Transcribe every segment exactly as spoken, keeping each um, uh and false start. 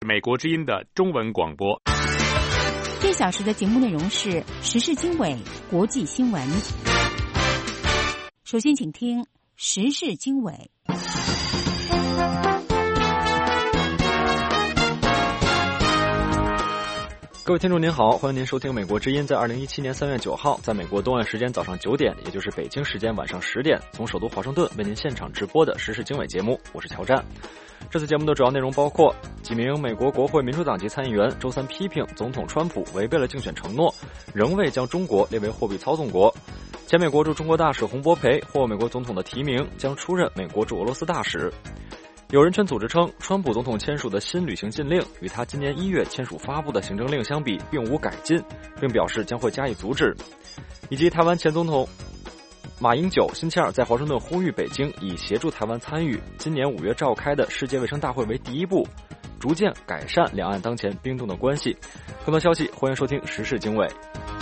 美国之音的中文广播。 这小时的节目内容是时事经纬、国际新闻。首先请听时事经纬。 各位听众您好，欢迎您收听美国之音在二零一七年三月九号在美国东岸时间早上九点，也就是北京时间晚上十点，从首都华盛顿为您现场直播的时事经纬节目，我是乔战。这次节目的主要内容包括几名美国国会民主党籍参议员周三批评总统川普违背了竞选承诺，仍未将中国列为货币操纵国。前美国驻中国大使洪博培获美国总统的提名，将出任美国驻俄罗斯大使。有人权组织称，川普总统签署的新旅行禁令与他今年一月签署发布的行政令相比并无改进，并表示将会加以阻止。以及台湾前总统马英九星期二在华盛顿呼吁北京以协助台湾参与今年五月召开的世界卫生大会为第一步，逐渐改善两岸当前冰冻的关系。更多消息，欢迎收听时事经纬。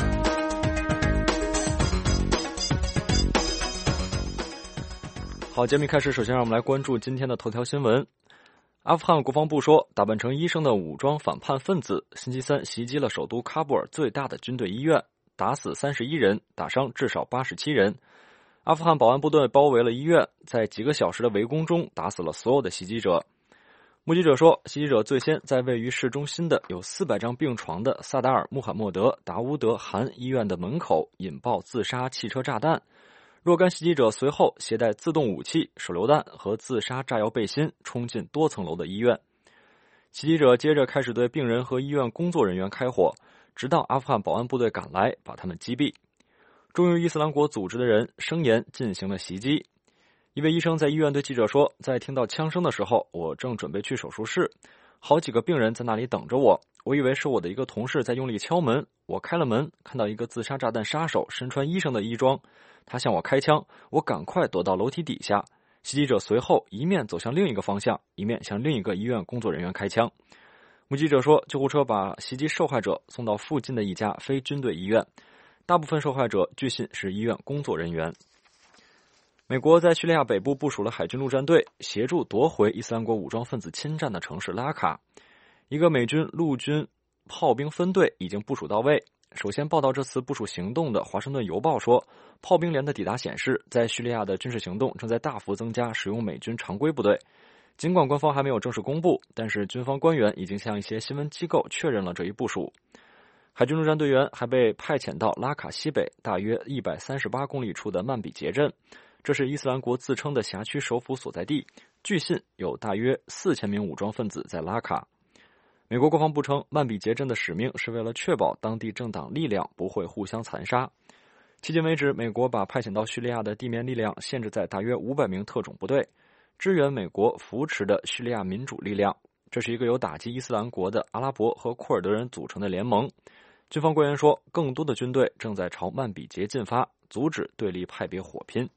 好，节目开始，首先让我们来关注今天的头条新闻。阿富汗国防部说，打扮成医生的武装反叛分子星期三袭击了首都喀布尔最大的军队医院，打死三十一人，打伤至少八十七人。阿富汗保安部队包围了医院，在几个小时的围攻中打死了所有的袭击者。目击者说，袭击者最先在位于市中心的有四百张病床的萨达尔穆罕默德达乌德汗医院的门口引爆自杀汽车炸弹。若干袭击者随后携带自动武器、手榴弹和自杀炸药背心冲进多层楼的医院。袭击者接着开始对病人和医院工作人员开火，直到阿富汗保安部队赶来把他们击毙。忠于伊斯兰国组织的人声言进行了袭击。一位医生在医院对记者说，在听到枪声的时候，我正准备去手术室，好几个病人在那里等着我，我以为是我的一个同事在用力敲门，我开了门，看到一个自杀炸弹杀手身穿医生的衣装，他向我开枪，我赶快躲到楼梯底下。袭击者随后一面走向另一个方向，一面向另一个医院工作人员开枪。目击者说，救护车把袭击受害者送到附近的一家非军队医院，大部分受害者据信是医院工作人员。美国在叙利亚北部部署了海军陆战队，协助夺回伊斯兰国武装分子侵占的城市拉卡。一个美军陆军炮兵分队已经部署到位。首先报道这次部署行动的华盛顿邮报说，炮兵连的抵达显示，在叙利亚的军事行动正在大幅增加使用美军常规部队。尽管官方还没有正式公布，但是军方官员已经向一些新闻机构确认了这一部署。海军陆战队员还被派遣到拉卡西北大约一百三十八公里处的曼比杰镇，这是伊斯兰国自称的辖区首府所在地，据信有大约四千名武装分子在拉卡。美国国防部称，曼比杰镇的使命是为了确保当地政党力量不会互相残杀。迄今为止，美国把派遣到叙利亚的地面力量限制在大约五百名特种部队，支援美国扶持的叙利亚民主力量。这是一个由打击伊斯兰国的阿拉伯和库尔德人组成的联盟。军方官员说，更多的军队正在朝曼比杰进发，阻止对立派别火拼。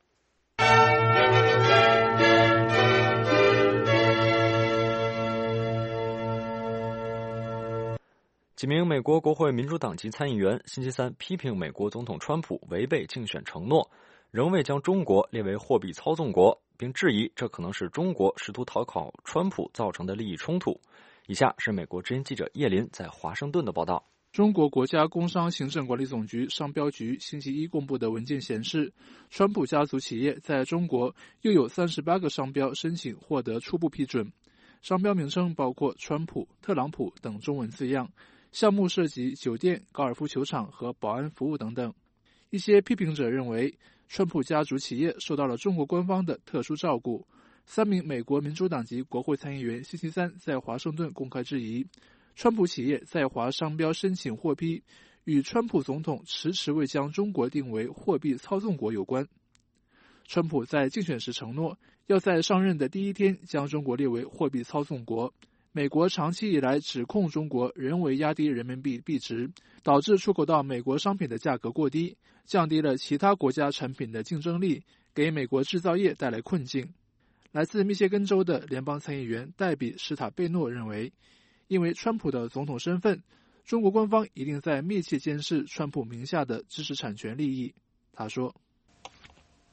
几名美国国会民主党籍参议员星期三批评美国总统川普违背竞选承诺，仍未将中国列为货币操纵国，并质疑这可能是中国试图讨好川普造成的利益冲突。以下是美国之音记者叶林在华盛顿的报道。 中国国家工商行政管理总局商标局星期一公布的文件显示，川普家族企业在中国又有三十八个商标申请获得初步批准，商标名称包括川普、特朗普等中文字样，项目涉及酒店、高尔夫球场和保安服务等等。一些批评者认为，川普家族企业受到了中国官方的特殊照顾。三名美国民主党籍国会参议员星期三在华盛顿公开质疑，川普企业在华商标申请获批，与川普总统迟迟未将中国定为货币操纵国有关。川普在竞选时承诺，要在上任的第一天将中国列为货币操纵国。美国长期以来指控中国人为压低人民币币值，导致出口到美国商品的价格过低，降低了其他国家产品的竞争力，给美国制造业带来困境。来自密歇根州的联邦参议员戴比·史塔贝诺认为，因为川普的总统身份，中国官方一定在密切监视川普名下的知识产权利益。他说，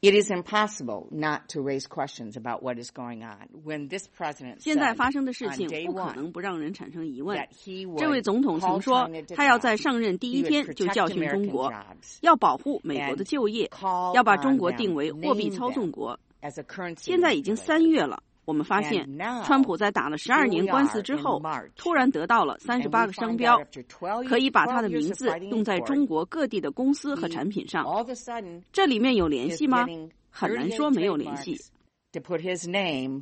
It is impossible not to raise questions about what is going on. When this president 现在发生的事情不可能不让人产生疑问。这位总统曾说，他要在上任第一天就教训中国，要保护美国的就业，要把中国定为货币操纵国。现在已经三月了，我们发现，川普在打了十二年官司之后，突然得到了三十八个商标，可以把他的名字用在中国各地的公司和产品上。这里面有联系吗？很难说没有联系。 To put his name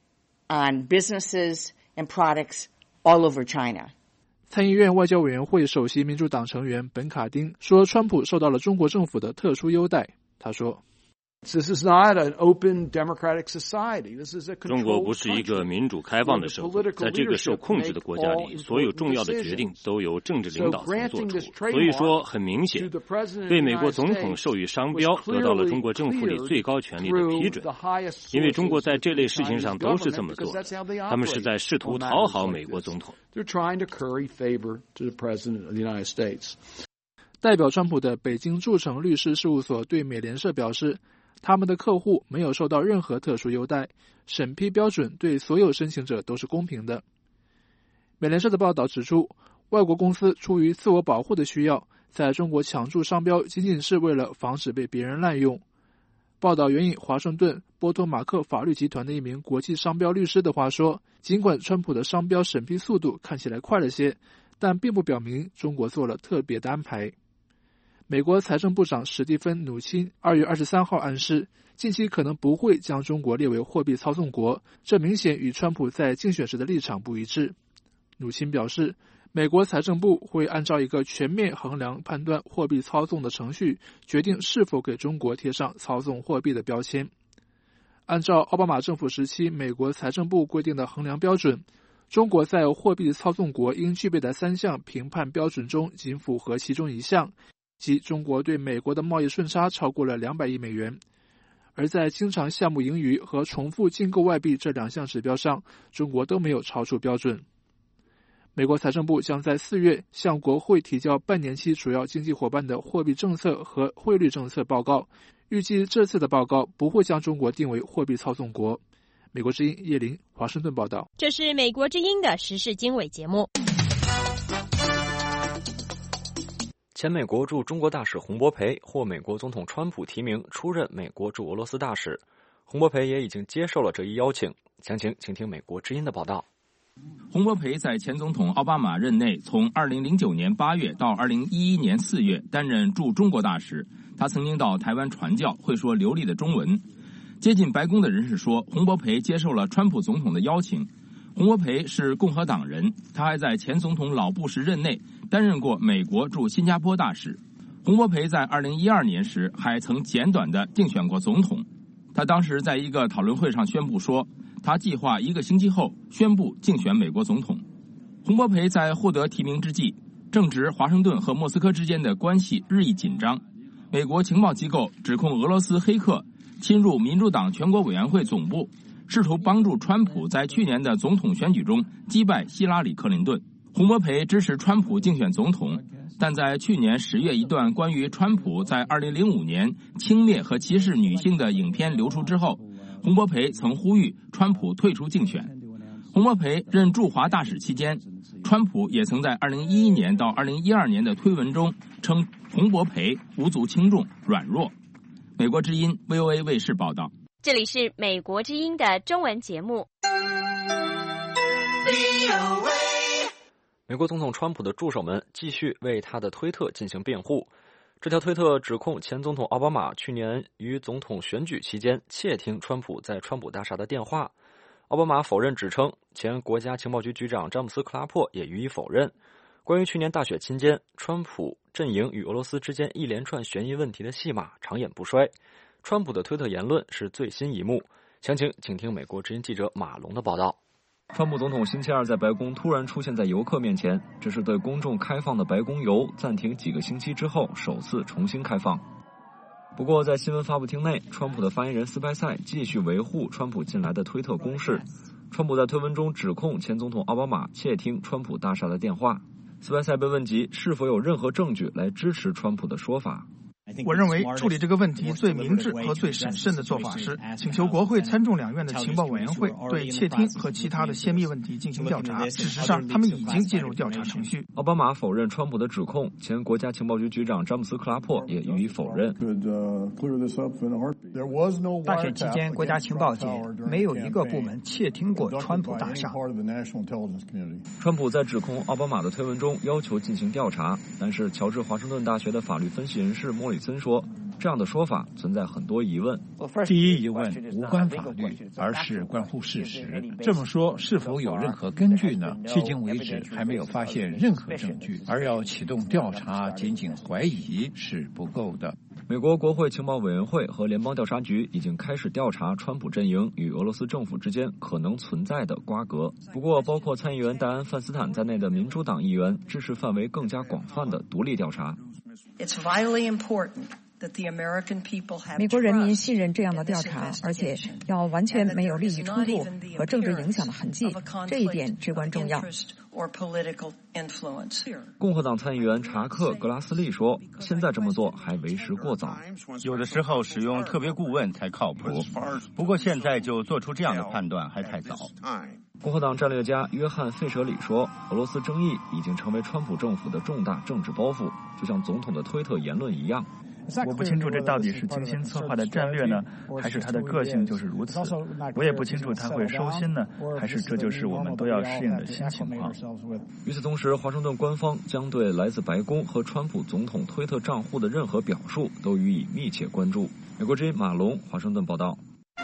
on businesses and products all over China. 参议院外交委员会首席民主党成员本卡丁说，川普受到了中国政府的特殊优待。他说。 This is not an open democratic society. This is a controlled country. 中国不是一个民主开放的社会，在这个受控制的国家里，所有重要的决定都由政治领导层做出。所以说，很明显，对美国总统授予商标得到了中国政府里最高权力的批准。因为中国在这类事情上都是这么做的，他们是在试图讨好美国总统。 They're trying to curry favor to the president of the United States. 代表川普的北京筑成律师事务所对美联社表示，他们的客户没有受到任何特殊优待，审批标准对所有申请者都是公平的。美联社的报道指出，外国公司出于自我保护的需要，在中国抢注商标仅仅是为了防止被别人滥用。报道援引华盛顿波托马克法律集团的一名国际商标律师的话说，尽管川普的商标审批速度看起来快了些，但并不表明中国做了特别的安排。美国财政部长史蒂芬·努钦二月二十三号暗示，近期可能不会将中国列为货币操纵国，这明显与川普在竞选时的立场不一致。努钦表示，美国财政部会按照一个全面衡量判断货币操纵的程序，决定是否给中国贴上操纵货币的标签。按照奥巴马政府时期美国财政部规定的衡量标准，中国在货币操纵国应具备的三项评判标准中仅符合其中一项，即中国对美国的贸易顺差超过了两百亿美元，而在经常项目盈余和重复进购外币这两项指标上，中国都没有超出标准。美国财政部将在四月向国会提交半年期主要经济伙伴的货币政策和汇率政策报告，预计这次的报告不会将中国定为货币操纵国。美国之音叶林华盛顿报道。 这是美国之音的时事经纬节目。 前美国驻中国大使洪博培获美国总统川普提名出任美国驻俄罗斯大使，洪博培也已经接受了这一邀请。详情请听美国之音的报道。 洪博培在前总统奥巴马任内，从二零零九年八月到二零一一年四月担任驻中国大使。他曾经到台湾传教，会说流利的中文。接近白宫的人士说，洪博培接受了川普总统的邀请。洪博培是共和党人，他还在前总统老布什任内担任过美国驻新加坡大使。洪博培在二零一二年时还曾简短地竞选过总统。他当时在一个讨论会上宣布说，他计划一个星期后宣布竞选美国总统。洪博培在获得提名之际，正值华盛顿和莫斯科之间的关系日益紧张。美国情报机构指控俄罗斯黑客侵入民主党全国委员会总部，试图帮助川普在去年的总统选举中击败希拉里·克林顿。洪博培支持川普竞选总统，但在去年十月一段关于川普在二零零五年轻蔑和歧视女性的影片流出之后，洪博培曾呼吁川普退出竞选。洪博培任驻华大使期间，川普也曾在二零一一年到二零一二年的推文中称洪博培无足轻重、软弱。美国之音 V O A 卫视报道。 这里是美国之音的中文节目。 美国总统川普的助手们继续为他的推特进行辩护。这条推特指控前总统奥巴马去年于总统选举期间窃听川普在川普大厦的电话。奥巴马否认指称，前国家情报局局长詹姆斯·克拉珀也予以否认。关于去年大选期间川普阵营与俄罗斯之间一连串悬疑问题的戏码常演不衰，川普的推特言论是最新一幕。详情请听美国之音记者马龙的报道。川普总统星期二在白宫突然出现在游客面前，这是对公众开放的白宫游暂停几个星期之后首次重新开放。不过在新闻发布厅内，川普的发言人斯派塞继续维护川普近来的推特攻势。川普在推文中指控前总统奥巴马窃听川普大厦的电话。斯派塞被问及是否有任何证据来支持川普的说法。 我认为处理这个问题最明智和最审慎的做法是请求国会参众两院的情报委员会对窃听和其他的泄密问题进行调查。事实上，他们已经进入调查程序。 奥巴马否认川普的指控，前国家情报局局长詹姆斯·克拉珀也予以否认。 大选期间，国家情报界没有一个部门窃听过川普大厦。 川普在指控奥巴马的推文中要求进行调查，但是乔治华盛顿大学的法律分析人士莫里森说，这样的说法存在很多疑问。 第一疑问无关法律，而是关乎事实。这么说是否有任何根据呢？迄今为止还没有发现任何证据，而要启动调查，仅仅怀疑是不够的。 美国国会情报委员会和联邦调查局已经开始调查川普阵营与俄罗斯政府之间可能存在的瓜葛。不过，包括参议员戴安·范斯坦在内的民主党议员支持范围更加广泛的独立调查。 It's vitally important 美国人民信任这样的调查，而且要完全没有利益冲突和政治影响的痕迹，这一点至关重要。 共和党参议员查克·格拉斯利说，现在这么做还为时过早， 有的时候使用特别顾问才靠谱，不过现在就做出这样的判断还太早。 共和党战略家约翰·费舍里说，俄罗斯争议已经成为川普政府的重大政治包袱，就像总统的推特言论一样。 我不清楚这到底是精心策划的战略呢，还是他的个性就是如此。我也不清楚他会收心呢，还是这就是我们都要适应的新情况。 与此同时，华盛顿官方将对来自白宫和川普总统推特账户的任何表述都予以密切关注。美国之音马龙华盛顿报道。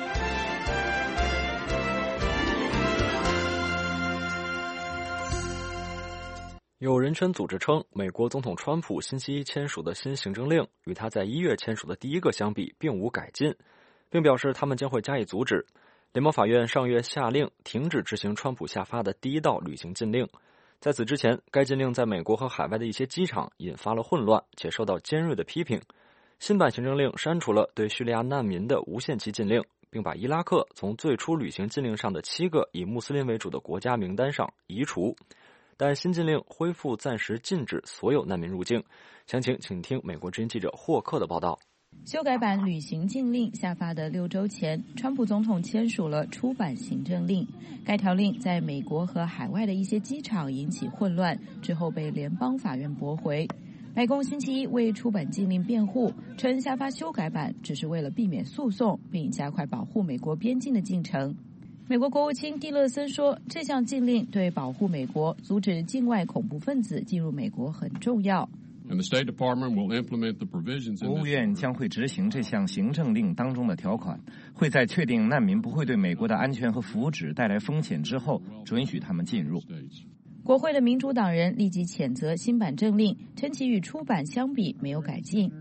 有人权组织称，美国总统川普星期一签署的新行政令与他在一月签署的第一个相比并无改进，并表示他们将会加以阻止。联邦法院上月下令停止执行川普下发的第一道旅行禁令。在此之前，该禁令在美国和海外的一些机场引发了混乱，且受到尖锐的批评。新版行政令删除了对叙利亚难民的无限期禁令，并把伊拉克从最初旅行禁令上的七个以穆斯林为主的国家名单上移除。但新禁令恢复暂时禁止所有难民入境。详情请听美国之音记者霍克的报道。 修改版旅行禁令下发的六周前，川普总统签署了初版行政令。该条令在美国和海外的一些机场引起混乱，之后被联邦法院驳回。白宫星期一为初版禁令辩护，称下发修改版只是为了避免诉讼，并加快保护美国边境的进程。美国国务卿蒂勒森说，这项禁令对保护美国、阻止境外恐怖分子进入美国很重要。 国务院将会执行这项行政令当中的条款，会在确定难民不会对美国的安全和福祉带来风险之后，准许他们进入。 国会的民主党人立即谴责新版政令，称其与初版相比没有改进。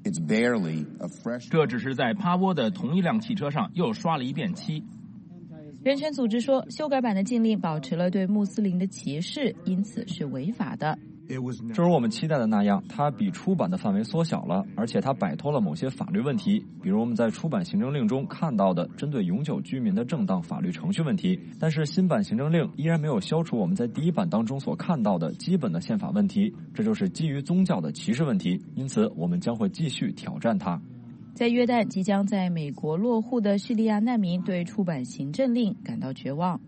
这只是在趴窝的同一辆汽车上又刷了一遍漆。 人权组织说，修改版的禁令保持了对穆斯林的歧视，因此是违法的。 正如我们期待的那样，它比初版的范围缩小了，而且它摆脱了某些法律问题，比如我们在初版行政令中看到的针对永久居民的正当法律程序问题。但是新版行政令依然没有消除我们在第一版当中所看到的基本的宪法问题，这就是基于宗教的歧视问题，因此我们将会继续挑战它。 在约旦即将在美国落户的叙利亚难民对初版行政令感到绝望。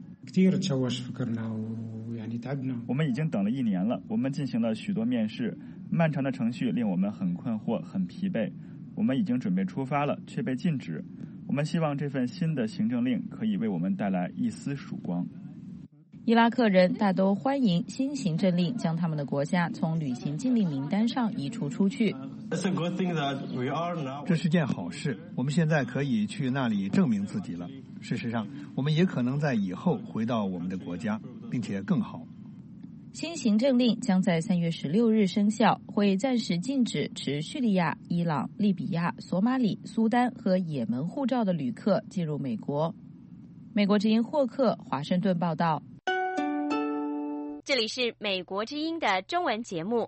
我们已经等了一年了，我们进行了许多面试，漫长的程序令我们很困惑、很疲惫。我们已经准备出发了，却被禁止。我们希望这份新的行政令可以为我们带来一丝曙光。 伊拉克人大都欢迎新行政令将他们的国家从旅行禁令名单上移除出去。 这是件好事，我们现在可以去那里证明自己了。事实上，我们也可能在以后回到我们的国家，并且更好。 新行政令将在三月十六日生效，会暂时禁止持叙利亚、伊朗、利比亚、索马里、苏丹和也门护照的旅客进入美国。美国之音霍克华盛顿报道。 这里是美国之音的中文节目。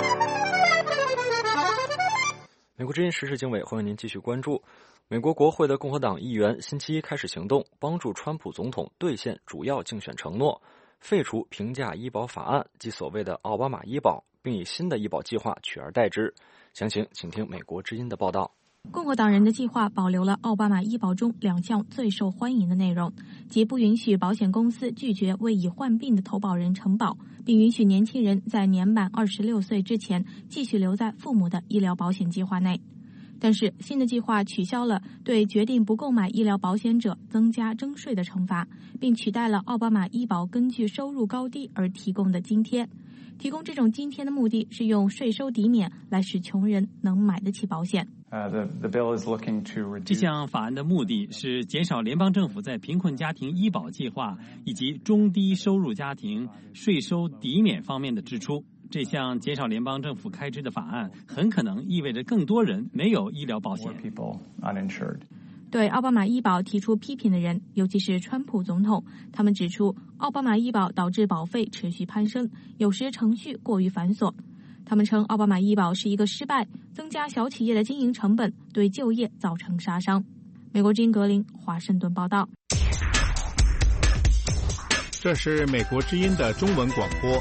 美国之音时事经纬，欢迎您继续关注。美国国会的共和党议员星期一开始行动，帮助川普总统兑现主要竞选承诺。 废除平价医保法案，即所谓的奥巴马医保，并以新的医保计划取而代之。详情请听美国之音的报道。 共和党人的计划保留了奥巴马医保中两项最受欢迎的内容，即不允许保险公司拒绝为已患病的投保人承保，并允许年轻人在年满二十六岁之前继续留在父母的医疗保险计划内。但是新的计划取消了对决定不购买医疗保险者增加征税的惩罚，并取代了奥巴马医保根据收入高低而提供的津贴。提供这种津贴的目的是用税收抵免来使穷人能买得起保险。 这项法案的目的是减少联邦政府在贫困家庭医保计划以及中低收入家庭税收抵免方面的支出。这项减少联邦政府开支的法案很可能意味着更多人没有医疗保险。 对奥巴马医保提出批评的人，尤其是川普总统，他们指出奥巴马医保导致保费持续攀升，有时程序过于繁琐。他们称奥巴马医保是一个失败，增加小企业的经营成本，对就业造成杀伤。美国之音格林华盛顿报道。 这是美国之音的中文广播。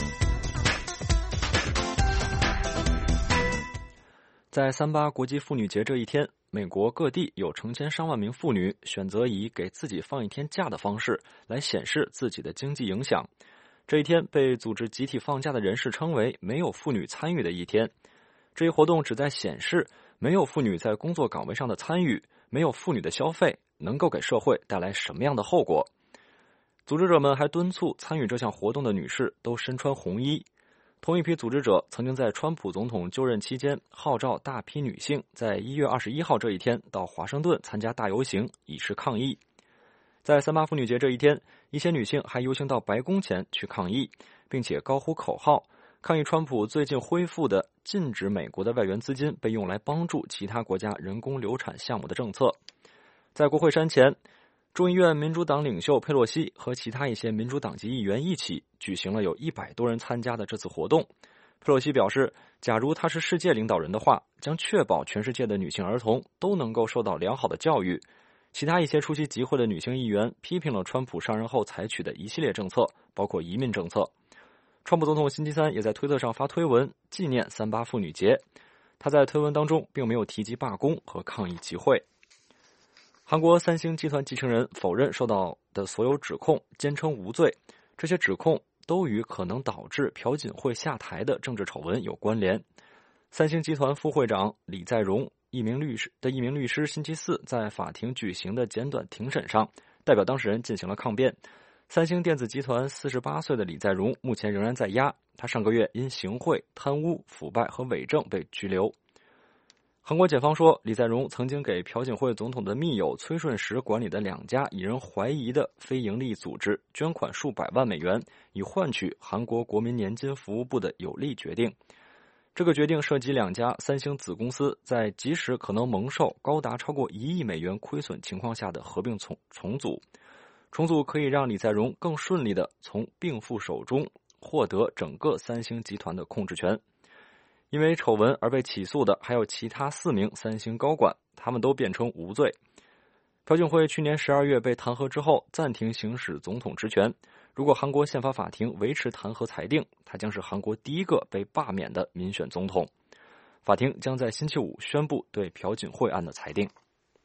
在三八国际妇女节这一天，美国各地有成千上万名妇女选择以给自己放一天假的方式来显示自己的经济影响。这一天被组织集体放假的人士称为没有妇女参与的一天。这一活动旨在显示没有妇女在工作岗位上的参与，没有妇女的消费能够给社会带来什么样的后果。组织者们还敦促参与这项活动的女士都身穿红衣。同一批组织者曾经在川普总统就任期间号召大批女性在一月二十一号这一天到华盛顿参加大游行，以示抗议。在三八妇女节这一天，一些女性还游行到白宫前去抗议，并且高呼口号，抗议川普最近恢复的禁止美国的外援资金被用来帮助其他国家人工流产项目的政策。在国会山前，众议院民主党领袖佩洛西和其他一些民主党籍议员一起举行了有一百多人参加的这次活动。佩洛西表示，假如他是世界领导人的话，将确保全世界的女性儿童都能够受到良好的教育。其他一些出席集会的女性议员批评了川普上任后采取的一系列政策，包括移民政策。川普总统星期三也在推特上发推文纪念三八妇女节。他在推文当中并没有提及罢工和抗议集会。韩国三星集团继承人否认受到的所有指控，坚称无罪。这些指控都与可能导致朴槿惠下台的政治丑闻有关联。三星集团副会长李在镕一名律师的一名律师星期四在法庭举行的简短庭审上，代表当事人进行了抗辩。三星电子集团四十八岁的李在镕目前仍然在押，他上个月因行贿、贪污、腐败和伪证被拘留。韩国检方说，李在镕曾经给朴槿惠总统的密友崔顺实管理的两家引人怀疑的非营利组织捐款数百万美元，以换取韩国国民年金服务部的有利决定。这个决定涉及两家三星子公司在即使可能蒙受高达超过一亿美元亏损情况下的合并重重组。重组可以让李在镕更顺利地从并父手中获得整个三星集团的控制权。因为丑闻而被起诉的还有其他四名三星高管，他们都辩称无罪。朴槿惠去年十二月被弹劾之后暂停行使总统职权，如果韩国宪法法庭维持弹劾裁定，他将是韩国第一个被罢免的民选总统。法庭将在星期五宣布对朴槿惠案的裁定。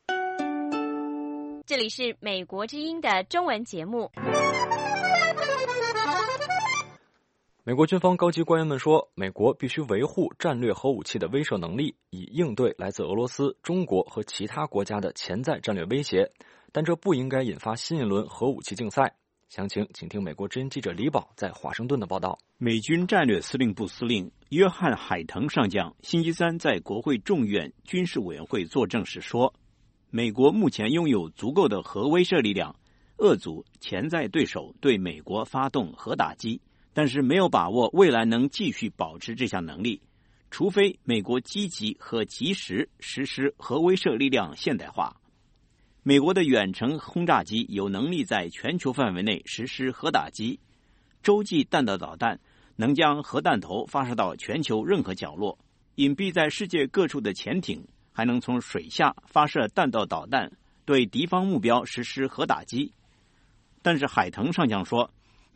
这里是美国之音的中文节目。 美国军方高级官员们说，美国必须维护战略核武器的威慑能力，以应对来自俄罗斯、中国和其他国家的潜在战略威胁，但这不应该引发新一轮核武器竞赛。详情请听美国之音记者李宝在华盛顿的报道。 美军战略司令部司令约翰·海腾上将星期三在国会众院军事委员会作证时说，美国目前拥有足够的核威慑力量，遏阻潜在对手对美国发动核打击，但是没有把握未来能继续保持这项能力，除非美国积极和及时实施核威慑力量现代化。美国的远程轰炸机有能力在全球范围内实施核打击，洲际弹道导弹能将核弹头发射到全球任何角落，隐蔽在世界各处的潜艇还能从水下发射弹道导弹，对敌方目标实施核打击。但是海腾上将说，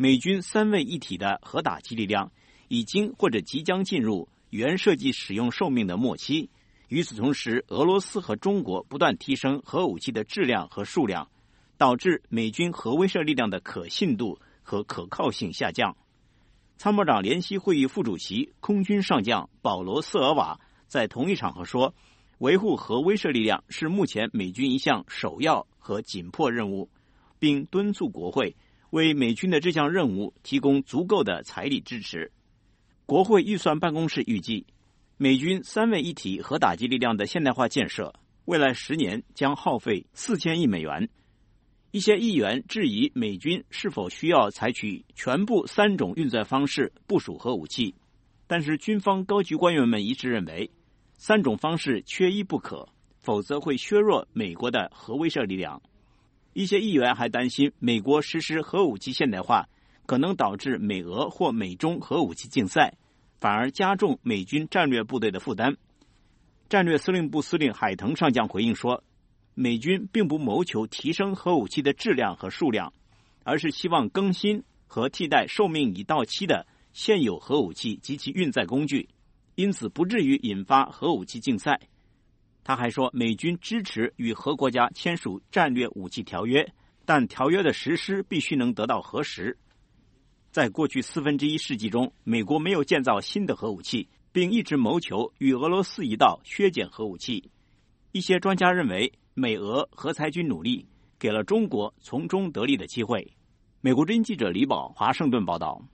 美军三位一体的核打击力量已经或者即将进入原设计使用寿命的末期。与此同时，俄罗斯和中国不断提升核武器的质量和数量，导致美军核威慑力量的可信度和可靠性下降。参谋长联席会议副主席空军上将保罗·瑟尔瓦在同一场合说，维护核威慑力量是目前美军一项首要和紧迫任务，并敦促国会为美军的这项任务提供足够的财力支持。国会预算办公室预计，美军三位一体核打击力量的现代化建设未来十年将耗费四千亿美元。一些议员质疑美军是否需要采取全部三种运载方式部署核武器，但是军方高级官员们一致认为，三种方式缺一不可，否则会削弱美国的核威慑力量。一些议员还担心，美国实施核武器现代化可能导致美俄或美中核武器竞赛，反而加重美军战略部队的负担。战略司令部司令海腾上将回应说，美军并不谋求提升核武器的质量和数量，而是希望更新和替代寿命已到期的现有核武器及其运载工具，因此不至于引发核武器竞赛。他还说，美军支持与核国家签署战略武器条约，但条约的实施必须能得到核实。在过去四分之一世纪中，美国没有建造新的核武器，并一直谋求与俄罗斯一道削减核武器。一些专家认为，美俄核裁军努力给了中国从中得利的机会。美国之音记者李宝华盛顿报道。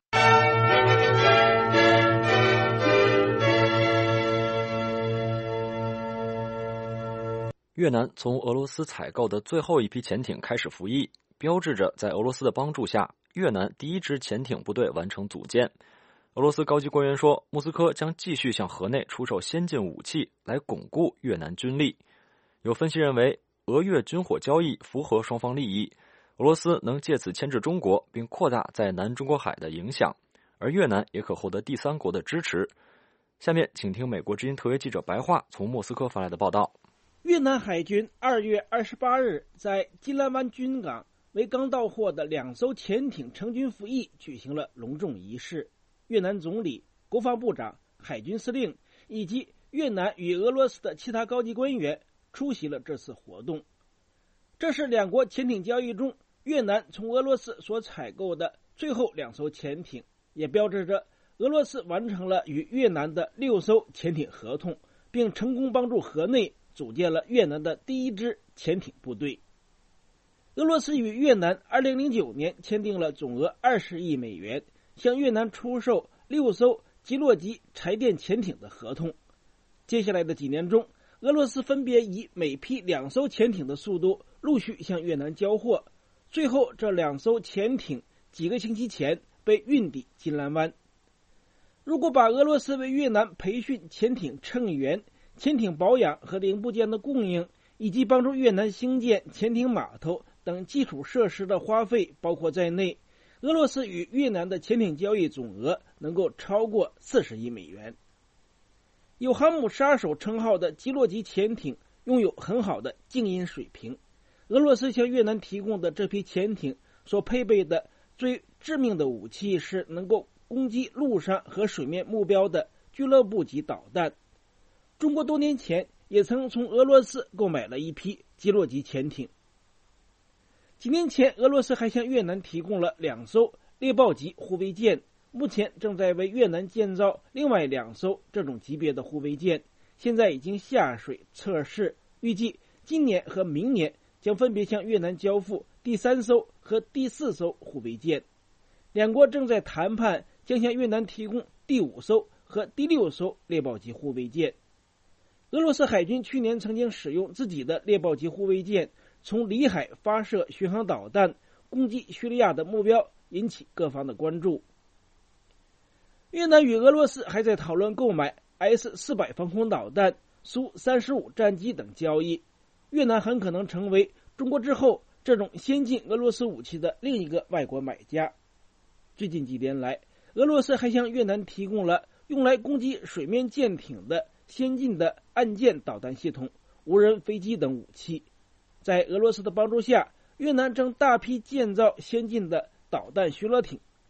越南从俄罗斯采购的最后一批潜艇开始服役，标志着在俄罗斯的帮助下，越南第一支潜艇部队完成组建。俄罗斯高级官员说，莫斯科将继续向河内出售先进武器来巩固越南军力。有分析认为，俄越军火交易符合双方利益，俄罗斯能借此牵制中国，并扩大在南中国海的影响，而越南也可获得第三国的支持。下面请听美国之音特约记者白桦从莫斯科发来的报道。 越南海军二月二十八日在金兰湾军港为刚到货的两艘潜艇成军服役举行了隆重仪式。越南总理、国防部长、海军司令以及越南与俄罗斯的其他高级官员出席了这次活动。这是两国潜艇交易中越南从俄罗斯所采购的最后两艘潜艇，也标志着俄罗斯完成了与越南的六艘潜艇合同，并成功帮助河内组建了越南的第一支潜艇部队。俄罗斯与越南二零零九年签订了总额二十亿美元，向越南出售六艘基洛级柴电潜艇的合同。接下来的几年中，俄罗斯分别以每批两艘潜艇的速度陆续向越南交货，最后这两艘潜艇几个星期前被运抵金兰湾。如果把俄罗斯为越南培训潜艇乘员、潜艇保养和零部件的供应，以及帮助越南兴建潜艇码头等基础设施的花费包括在内，俄罗斯与越南的潜艇交易总额能够超过四十亿美元。有航母杀手称号的基洛级潜艇拥有很好的静音水平。俄罗斯向越南提供的这批潜艇所配备的最致命的武器是能够攻击陆上和水面目标的俱乐部级导弹。中国多年前也曾从俄罗斯购买了一批基洛级潜艇。几年前，俄罗斯还向越南提供了两艘猎豹级护卫舰，目前正在为越南建造另外两艘这种级别的护卫舰，现在已经下水测试，预计今年和明年将分别向越南交付第三艘和第四艘护卫舰。两国正在谈判将向越南提供第五艘和第六艘猎豹级护卫舰。俄罗斯海军去年曾经使用自己的猎豹级护卫舰从里海发射巡航导弹攻击叙利亚的目标，引起各方的关注。越南与俄罗斯还在讨论购买 S 四百 防空导弹、苏三十五战机等交易。越南很可能成为中国之后这种先进俄罗斯武器的另一个外国买家。最近几年来，俄罗斯还向越南提供了用来攻击水面舰艇的先进的岸舰导弹系统、无人飞机等武器。在俄罗斯的帮助下，越南正大批建造先进的导弹巡逻艇，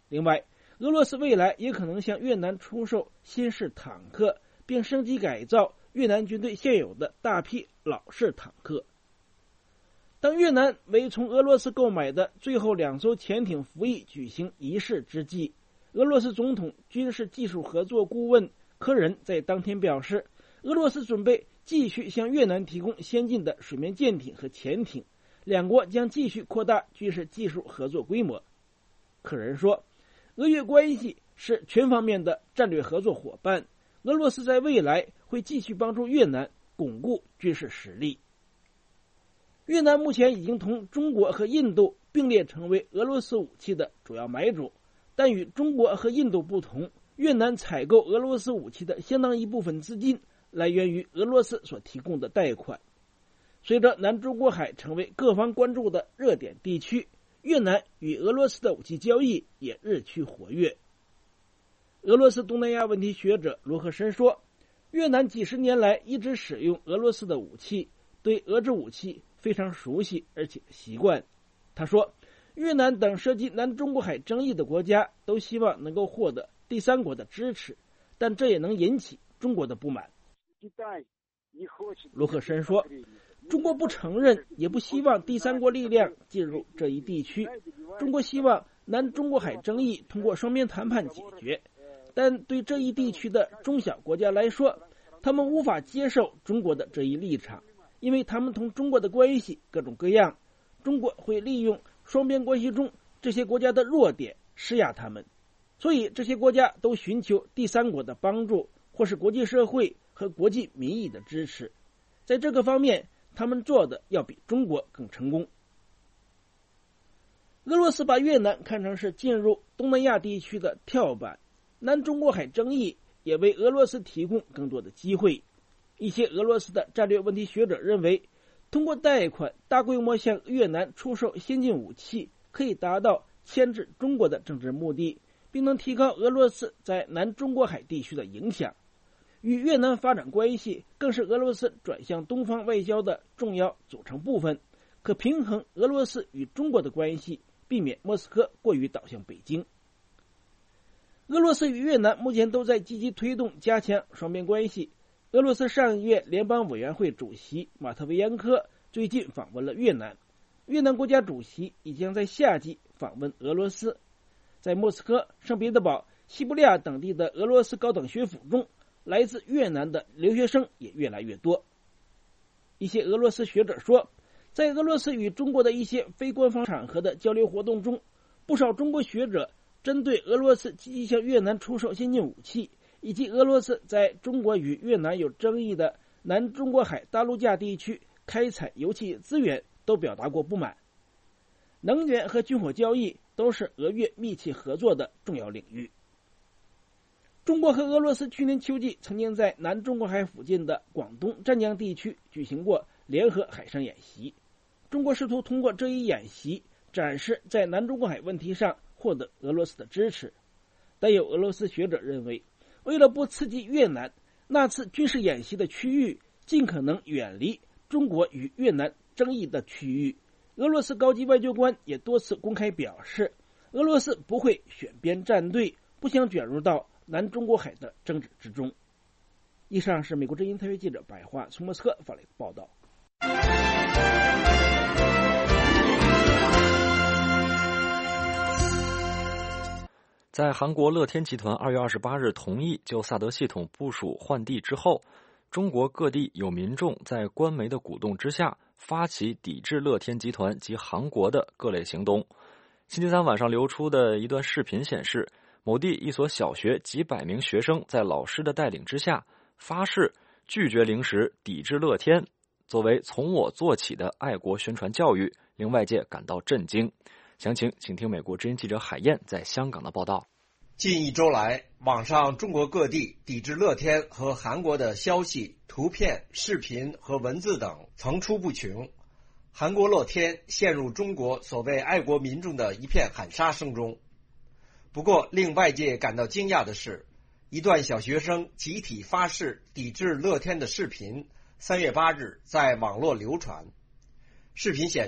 另外，俄罗斯未来也可能向越南出售新式坦克，并升级改造越南军队现有的大批老式坦克。当越南为从俄罗斯购买的最后两艘潜艇服役举行仪式之际，俄罗斯总统军事技术合作顾问科仁在当天表示，俄罗斯准备继续向越南提供先进的水面舰艇和潜艇，两国将继续扩大军事技术合作规模。科仁说，俄越关系是全方面的战略合作伙伴，俄罗斯在未来会继续帮助越南巩固军事实力。越南目前已经同中国和印度并列成为俄罗斯武器的主要买主，但与中国和印度不同，越南采购俄罗斯武器的相当一部分资金来源于俄罗斯所提供的贷款。随着南中国海成为各方关注的热点地区，越南与俄罗斯的武器交易也日趋活跃。俄罗斯东南亚问题学者罗克申说，越南几十年来一直使用俄罗斯的武器，对俄制武器非常熟悉而且习惯。他说，越南等涉及南中国海争议的国家都希望能够获得第三国的支持，但这也能引起中国的不满。罗克申说，中国不承认也不希望第三国力量进入这一地区，中国希望南中国海争议通过双边谈判解决，但对这一地区的中小国家来说，他们无法接受中国的这一立场，因为他们同中国的关系各种各样，中国会利用双边关系中这些国家的弱点施压他们，所以这些国家都寻求第三国的帮助，或是国际社会和国际民意的支持。在这个方面，他们做的要比中国更成功。俄罗斯把越南看成是进入东南亚地区的跳板，南中国海争议也为俄罗斯提供更多的机会。一些俄罗斯的战略问题学者认为，通过贷款大规模向越南出售先进武器，可以达到牵制中国的政治目的，并能提高俄罗斯在南中国海地区的影响。与越南发展关系更是俄罗斯转向东方外交的重要组成部分，可平衡俄罗斯与中国的关系，避免莫斯科过于倒向北京。俄罗斯与越南目前都在积极推动加强双边关系。俄罗斯上议院联邦委员会主席马特维扬科最近访问了越南，越南国家主席已将在夏季访问俄罗斯。在莫斯科、圣彼得堡、西伯利亚等地的俄罗斯高等学府中，来自越南的留学生也越来越多。一些俄罗斯学者说，在俄罗斯与中国的一些非官方场合的交流活动中，不少中国学者针对俄罗斯积极向越南出售先进武器，以及俄罗斯在中国与越南有争议的南中国海大陆架地区开采油气资源都表达过不满。能源和军火交易都是俄越密切合作的重要领域。中国和俄罗斯去年秋季曾经在南中国海附近的广东湛江地区举行过联合海上演习。中国试图通过这一演习展示在南中国海问题上获得俄罗斯的支持。但有俄罗斯学者认为，为了不刺激越南，那次军事演习的区域尽可能远离中国与越南争议的区域。俄罗斯高级外交官也多次公开表示，俄罗斯不会选边站队，不想卷入到南中国海的争执之中。以上是美国之音特约记者白桦从莫斯科发来的报道。 在韩国乐天集团二月二十八日同意就萨德系统部署换地之后，中国各地有民众在官媒的鼓动之下，发起抵制乐天集团及韩国的各类行动。星期三晚上流出的一段视频显示，某地一所小学几百名学生在老师的带领之下，发誓拒绝零食，抵制乐天，作为从我做起的爱国宣传教育，令外界感到震惊。详情请听美国之音记者海燕在香港的报道。 近一周来，网上中国各地抵制乐天和韩国的消息、图片、视频和文字等层出不穷。韩国乐天陷入中国所谓爱国民众的一片喊杀声中。不过，令外界感到惊讶的是，一段小学生集体发誓抵制乐天的视频，三月八日在网络流传。视频显示，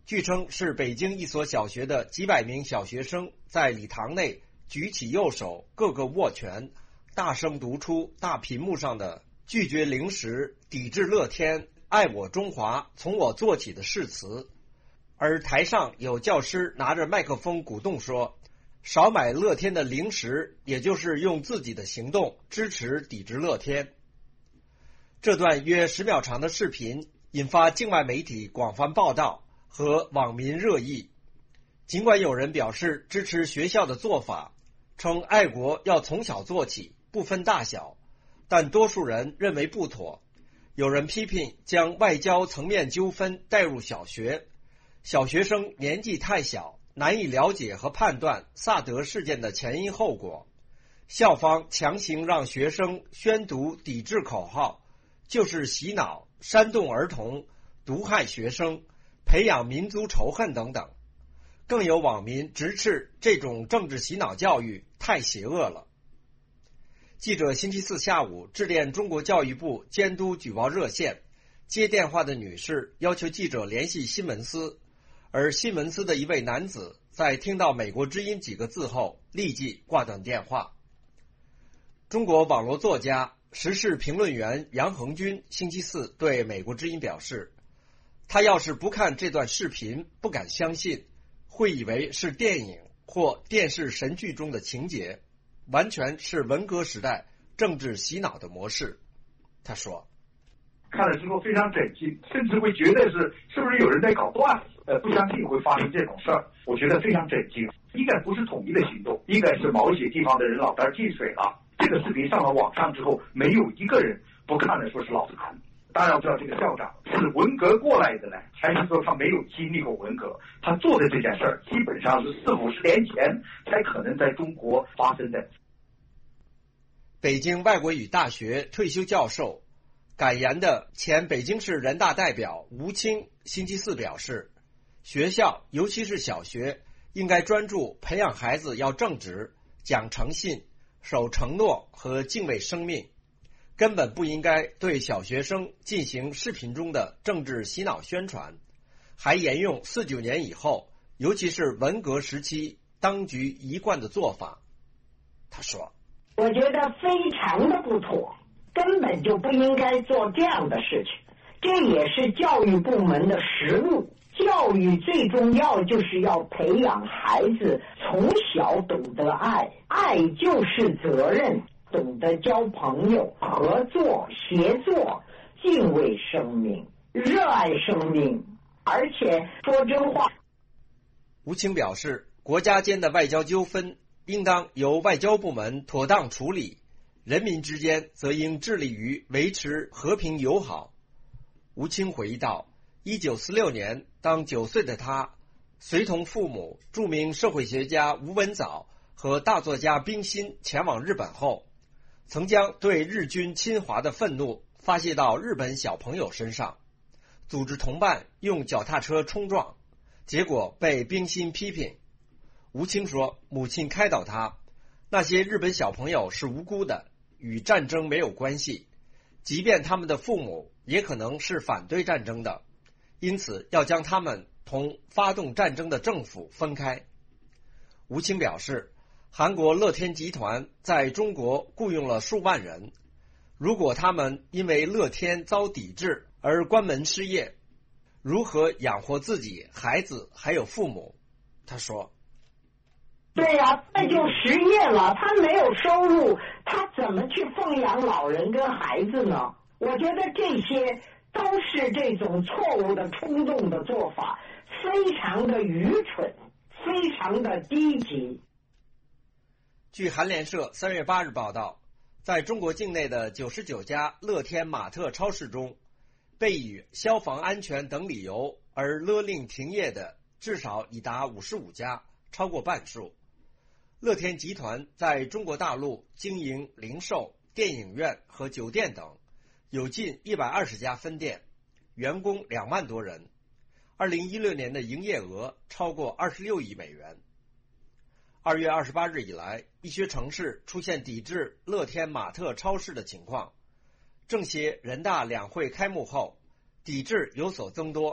据称是北京一所小学的几百名小学生在礼堂内举起右手，个个握拳，大声读出大屏幕上的拒绝零食、抵制乐天、爱我中华、从我做起的誓词。而台上有教师拿着麦克风鼓动说，少买乐天的零食，也就是用自己的行动支持抵制乐天。这段约十秒长的视频引发境外媒体广泛报道和网民热议。尽管有人表示支持学校的做法，称爱国要从小做起，不分大小，但多数人认为不妥。有人批评将外交层面纠纷带入小学，小学生年纪太小，难以了解和判断萨德事件的前因后果。校方强行让学生宣读抵制口号，就是洗脑、煽动儿童、毒害学生、培养民族仇恨等等。更有网民直斥这种政治洗脑教育太邪恶了。记者星期四下午致电中国教育部监督举报热线，接电话的女士要求记者联系新闻司，而新闻司的一位男子在听到美国之音几个字后立即挂断电话。中国网络作家、时事评论员杨恒军星期四对美国之音表示，他要是不看这段视频，不敢相信，会以为是电影或电视神剧中的情节，完全是文革时代政治洗脑的模式。他说， 看了之后非常震惊，甚至会觉得是是不是有人在搞段子，呃，不相信会发生这种事儿。我觉得非常震惊，应该不是统一的行动，应该是某些地方的人脑袋进水了。这个视频上了网上之后，没有一个人不看了说是老子看。当然我知道这个校长是文革过来的呢，还是说他没有经历过文革，他做的这件事儿基本上是四五十年前才可能在中国发生的。 北京外国语大学退休教授、感言的前北京市人大代表吴清星期四表示，学校尤其是小学应该专注培养孩子要正直、讲诚信、守承诺和敬畏生命，根本不应该对小学生进行视频中的政治洗脑宣传，还沿用四九年以后，尤其是文革时期当局一贯的做法。他说， 我觉得非常的不妥，根本就不应该做这样的事情，这也是教育部门的实务。教育最重要就是要培养孩子从小懂得爱，爱就是责任，懂得交朋友、合作、协作，敬畏生命，热爱生命，而且说真话。 吴清表示，国家间的外交纠纷应当由外交部门妥当处理，人民之间则应致力于维持和平友好。吴清回忆道，一九四六年，当九岁的他随同父母、著名社会学家吴文藻和大作家冰心前往日本后，曾将对日军侵华的愤怒发泄到日本小朋友身上，组织同伴用脚踏车冲撞，结果被冰心批评。吴清说，母亲开导他，那些日本小朋友是无辜的，与战争没有关系，即便他们的父母也可能是反对战争的，因此要将他们同发动战争的政府分开。吴清表示，韩国乐天集团在中国雇佣了数万人，如果他们因为乐天遭抵制而关门失业，如何养活自己、孩子还有父母？他说， 对呀、啊，那就失业了，他没有收入，他怎么去奉养老人跟孩子呢？我觉得这些都是这种错误的冲动的做法，非常的愚蠢，非常的低级。 据韩联社三月八日报道，在中国境内的九十九家乐天玛特超市中，被以消防安全等理由而勒令停业的至少已达五十五家，超过半数。乐天集团在中国大陆经营零售、电影院和酒店等，有近一百二十家分店，员工两万多人。二零一六年的营业额超过二十六亿美元。二月二十八日以来，一些城市出现抵制乐天玛特超市的情况。政协人大两会开幕后，抵制有所增多。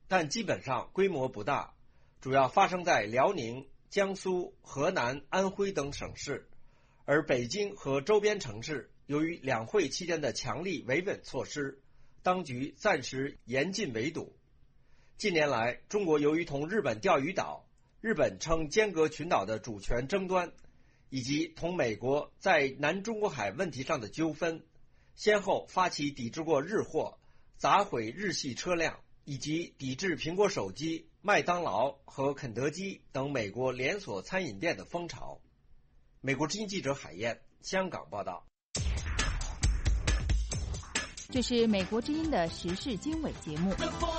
但基本上规模不大，主要发生在辽宁、江苏、河南、安徽等省市，而北京和周边城市由于两会期间的强力维稳措施，当局暂时严禁围堵。近年来，中国由于同日本钓鱼岛、日本称尖阁群岛的主权争端，以及同美国在南中国海问题上的纠纷，先后发起抵制过日货、砸毁日系车辆，以及抵制苹果手机、麦当劳和肯德基等美国连锁餐饮店的风潮。美国之音记者海燕，香港报道。 这是美国之音的时事经纬节目。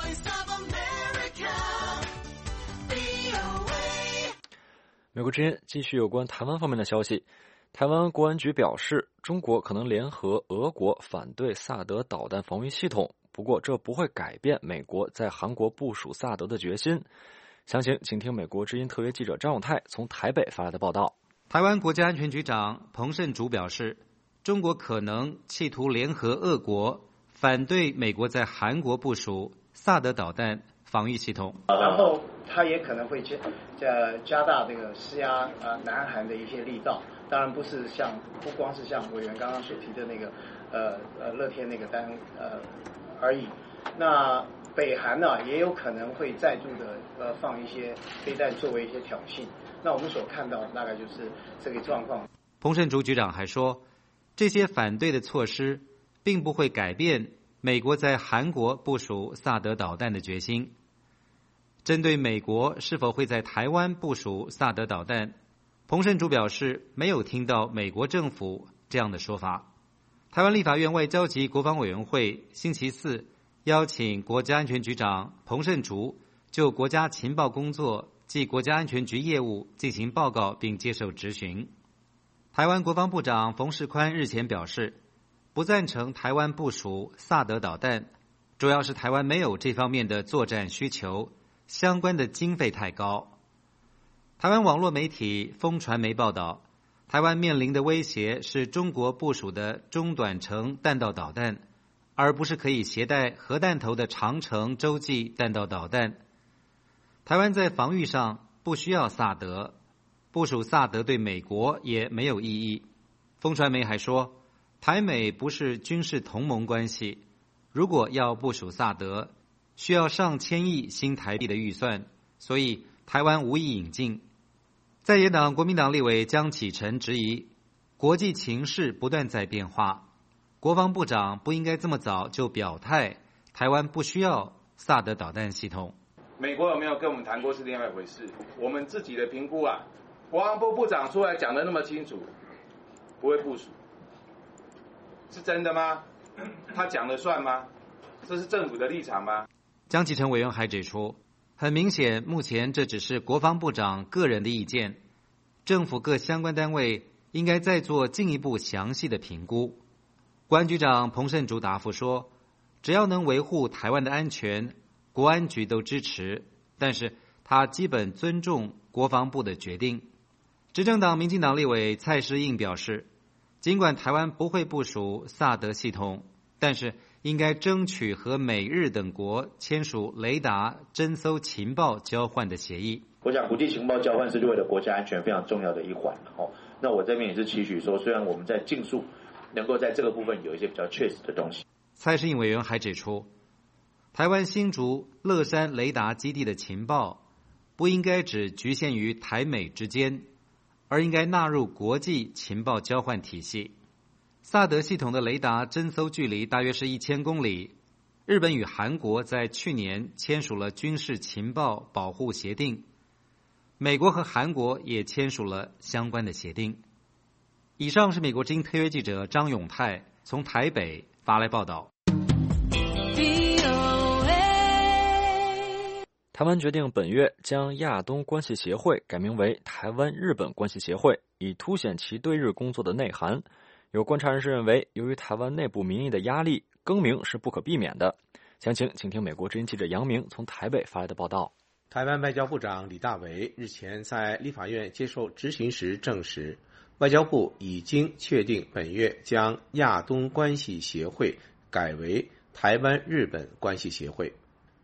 美国之音继续有关台湾方面的消息。台湾国安局表示，中国可能联合俄国反对萨德导弹防御系统，不过这不会改变美国在韩国部署萨德的决心。详情请听美国之音特约记者张永泰从台北发来的报道。 台湾国家安全局长彭胜竹表示，中国可能企图联合俄国反对美国在韩国部署萨德导弹防御系统， 然后他也可能会加加加大这个施压啊南韩的一些力道，当然不是像不光是像委员刚刚所提的那个呃呃乐天那个单呃而已。那北韩呢也有可能会再度的呃放一些飞弹作为一些挑衅。那我们所看到的大概就是这个状况。 彭胜竹局长还说，这些反对的措施并不会改变美国在韩国部署萨德导弹的决心。针对美国是否会在台湾部署萨德导弹，彭胜竹表示没有听到美国政府这样的说法。台湾立法院外交及国防委员会星期四邀请国家安全局长彭胜竹就国家情报工作及国家安全局业务进行报告并接受质询。台湾国防部长冯世宽日前表示，不赞成台湾部署萨德导弹，主要是台湾没有这方面的作战需求，相关的经费太高。台湾网络媒体风传媒报道，台湾面临的威胁是中国部署的中短程弹道导弹，而不是可以携带核弹头的长程洲际弹道导弹。台湾在防御上不需要萨德，部署萨德对美国也没有意义。风传媒还说，台美不是军事同盟关系，如果要部署萨德，需要上千亿新台币的预算，所以台湾无意引进。在野党国民党立委江启臣质疑，国际情势不断在变化，国防部长不应该这么早就表态，台湾不需要萨德导弹系统。 美国有没有跟我们谈过是另外一回事，我们自己的评估啊，国防部部长出来讲得那么清楚，不会部署，是真的吗？他讲了算吗？这是政府的立场吗？ 江启臣委员还指出，很明显目前这只是国防部长个人的意见，政府各相关单位应该再做进一步详细的评估。国安局长彭胜竹答复说，只要能维护台湾的安全，国安局都支持，但是他基本尊重国防部的决定。执政党民进党立委蔡诗应表示，尽管台湾不会部署萨德系统，但是应该争取和美日等国签署雷达侦搜情报交换的协议。 我想国际情报交换是为了国家安全非常重要的一环。那我这边也是期许说，虽然我们在竞速能够在这个部分有一些比较确实的东西。 蔡诗应委员还指出，台湾新竹乐山雷达基地的情报不应该只局限于台美之间，而应该纳入国际情报交换体系。萨德系统的雷达侦搜距离大约是一千公里。日本与韩国在去年签署了军事情报保护协定，美国和韩国也签署了相关的协定。以上是美国之音特约记者张永泰从台北发来报道。 台湾决定本月将亚东关系协会改名为台湾日本关系协会，以凸显其对日工作的内涵。有观察人士认为，由于台湾内部民意的压力，更名是不可避免的。详情请听美国之音记者杨明从台北发来的报道。 台湾外交部长李大维日前在立法院接受质询时证实，外交部已经确定本月将亚东关系协会改为台湾日本关系协会。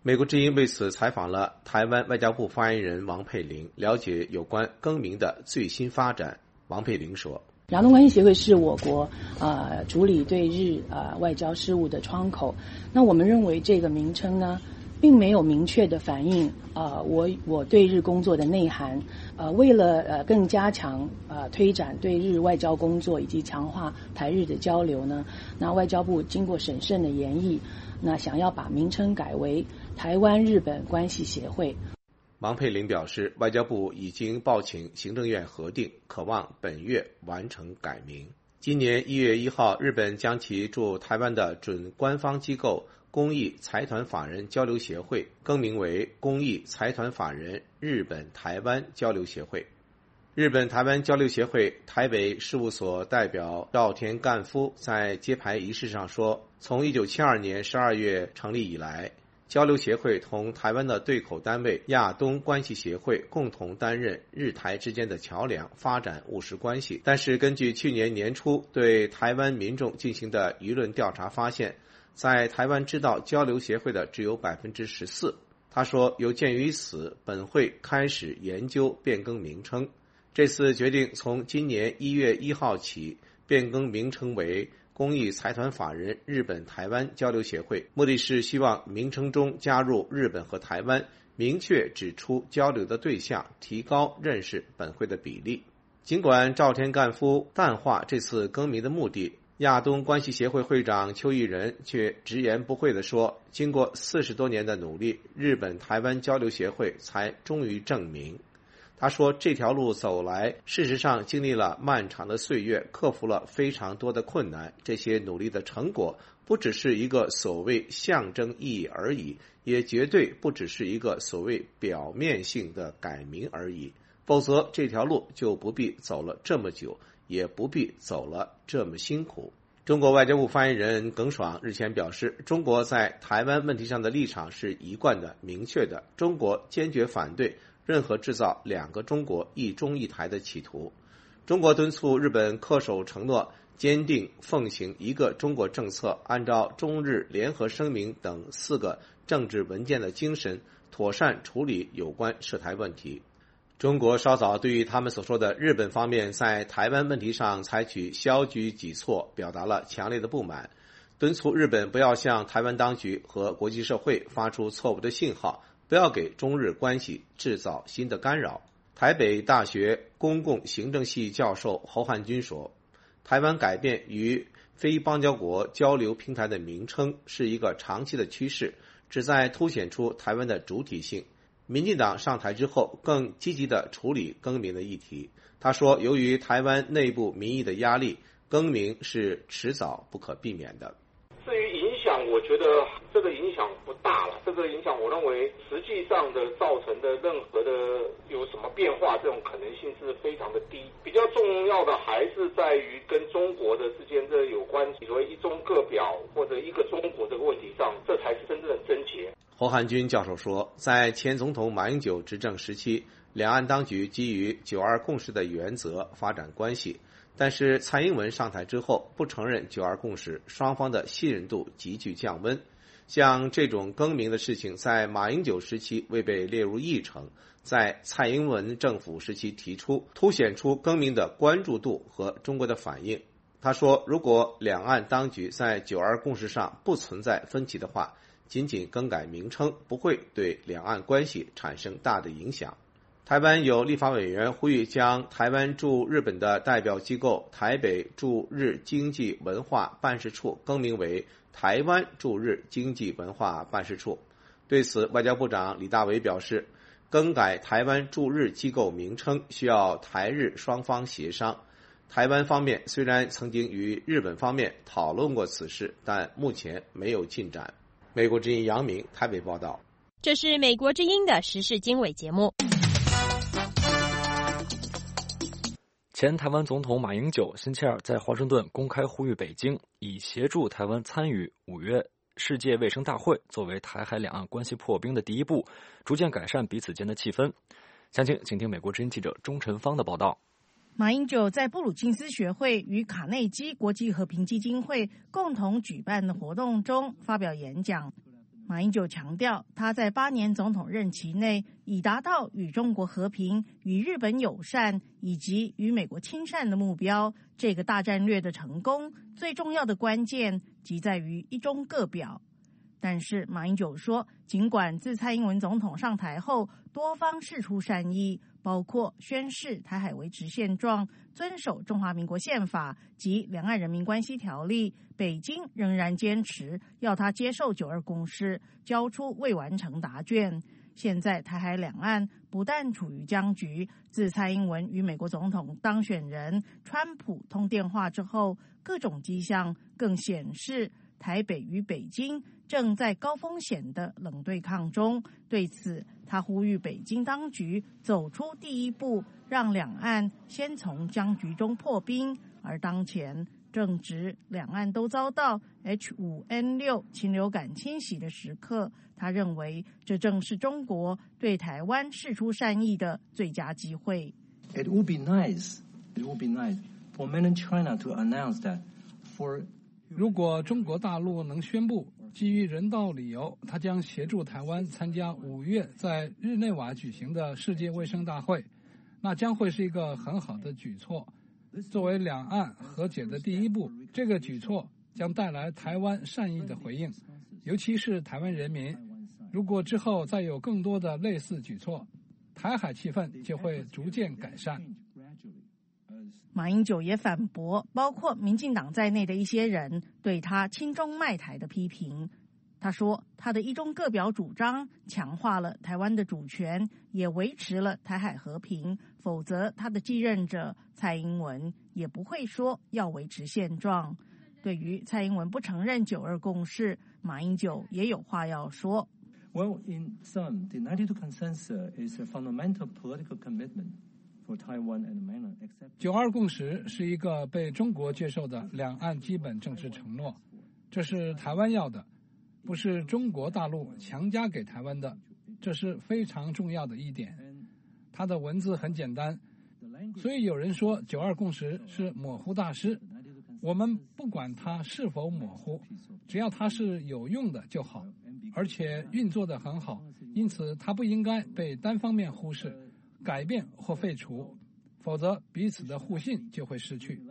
美国之音为此采访了台湾外交部发言人王佩玲，了解有关更名的最新发展。王佩玲说， 亚东关系协会是我国呃处理对日呃外交事务的窗口。那我们认为这个名称呢，并没有明确的反映呃我我对日工作的内涵。呃，为了呃更加强呃推展对日外交工作以及强化台日的交流呢，那外交部经过审慎的研议，那想要把名称改为台湾日本关系协会。 王佩玲表示，外交部已经报请行政院核定，可望本月完成改名。今年一月一号，日本将其驻台湾的准官方机构公益财团法人交流协会更名为公益财团法人日本台湾交流协会。日本台湾交流协会台北事务所代表赵田干夫在揭牌仪式上说，从一九七二年十二月成立以来，交流协会同台湾的对口单位亚东关系协会共同担任日台之间的桥梁，发展务实关系。但是根据去年年初对台湾民众进行的舆论调查发现，在台湾知道交流协会的只有 百分之十四。 他说，有鉴于此，本会开始研究变更名称。这次决定从今年一月一号起变更名称为公益财团法人日本台湾交流协会，目的是希望名称中加入日本和台湾，明确指出交流的对象，提高认识本会的比例。尽管赵田干夫淡化这次更名的目的，亚东关系协会会长邱毅仁却直言不讳地说，经过四十多年的努力，日本台湾交流协会才终于正名。他说，这条路走来，事实上经历了漫长的岁月，克服了非常多的困难。这些努力的成果不只是一个所谓象征意义而已，也绝对不只是一个所谓表面性的改名而已。否则这条路就不必走了这么久，也不必走了这么辛苦。中国外交部发言人耿爽日前表示，中国在台湾问题上的立场是一贯的、明确的，中国坚决反对任何制造两个中国一中一台的企图。中国敦促日本恪守承诺，坚定奉行一个中国政策，按照中日联合声明等四个政治文件的精神，妥善处理有关涉台问题。中国稍早对于他们所说的日本方面在台湾问题上采取消极举措表达了强烈的不满，敦促日本不要向台湾当局和国际社会发出错误的信号，不要给中日关系制造新的干扰。台北大学公共行政系教授侯汉军说，台湾改变与非邦交国交流平台的名称是一个长期的趋势，旨在凸显出台湾的主体性。民进党上台之后更积极地处理更名的议题。他说，由于台湾内部民意的压力，更名是迟早不可避免的。 至于影响，我觉得这个影响不大了。这个影响，我认为实际上的造成的任何的有什么变化，这种可能性是非常的低。比较重要的还是在于跟中国的之间这有关所谓一中各表或者一个中国这个问题上，这才是真正的症结。 侯汉军教授说，在前总统马英九执政时期，两岸当局基于九二共识的原则发展关系，但是蔡英文上台之后不承认九二共识，双方的信任度急剧降温。像这种更名的事情在马英九时期未被列入议程，在蔡英文政府时期提出，凸显出更名的关注度和中国的反应。他说，如果两岸当局在九二共识上不存在分歧的话，仅仅更改名称不会对两岸关系产生大的影响。台湾有立法委员呼吁将台湾驻日本的代表机构台北驻日经济文化办事处更名为台湾驻日经济文化办事处。对此，外交部长李大维表示，更改台湾驻日机构名称需要台日双方协商。台湾方面虽然曾经与日本方面讨论过此事，但目前没有进展。美国之音杨明台北报道。 这是美国之音的时事经纬节目。 前台湾总统马英九星期二在华盛顿公开呼吁北京以协助台湾参与五月世界卫生大会作为台海两岸关系破冰的第一步，逐渐改善彼此间的气氛。详情请听美国之音记者钟晨芳的报道。 马英九在布鲁金斯学会与卡内基国际和平基金会共同举办的活动中发表演讲。 马英九强调，他在八年总统任期内已达到与中国和平、与日本友善以及与美国亲善的目标。这个大战略的成功，最重要的关键即在于一中各表。但是马英九说，尽管自蔡英文总统上台后多方释出善意，包括宣示台海维持现状、遵守中华民国宪法及两岸人民关系条例，北京仍然坚持要他接受九二共识，交出未完成答卷。现在台海两岸不但处于僵局，自蔡英文与美国总统当选人川普通电话之后，各种迹象更显示台北与北京正在高风险的冷对抗中。对此，他呼吁北京当局走出第一步，让两岸先从僵局中破冰。而当前正值两岸都遭到 H 五 N 六 禽流感侵袭的时刻，他认为这正是中国对台湾释出善意的最佳机会。 It would be nice, it would be nice for mainland China to announce that for 如果中国大陆能宣布基于人道理由，他将协助台湾参加五月在日内瓦举行的世界卫生大会，那将会是一个很好的举措。作为两岸和解的第一步，这个举措将带来台湾善意的回应，尤其是台湾人民。如果之后再有更多的类似举措，台海气氛就会逐渐改善。 马英九也反驳包括民进党在内的一些人对他亲中卖台的批评。他说，他的一中各表主张强化了台湾的主权，也维持了台海和平，否则他的继任者蔡英文也不会说要维持现状。对于蔡英文不承认九二共识，马英九也有话要说。 Well, in sum, the ninety-two consensus is a fundamental political commitment for Taiwan and mainland accept. 九二共识是一个被中国接受的两岸基本政治承诺，这是台湾要的，不是中国大陆强加给台湾的，这是非常重要的一点。它的文字很简单，所以有人说九二共识是模糊大师。我们不管它是否模糊，只要它是有用的就好，而且运作得很好，因此它不应该被单方面忽视、改变或废除，否则彼此的互信就会失去。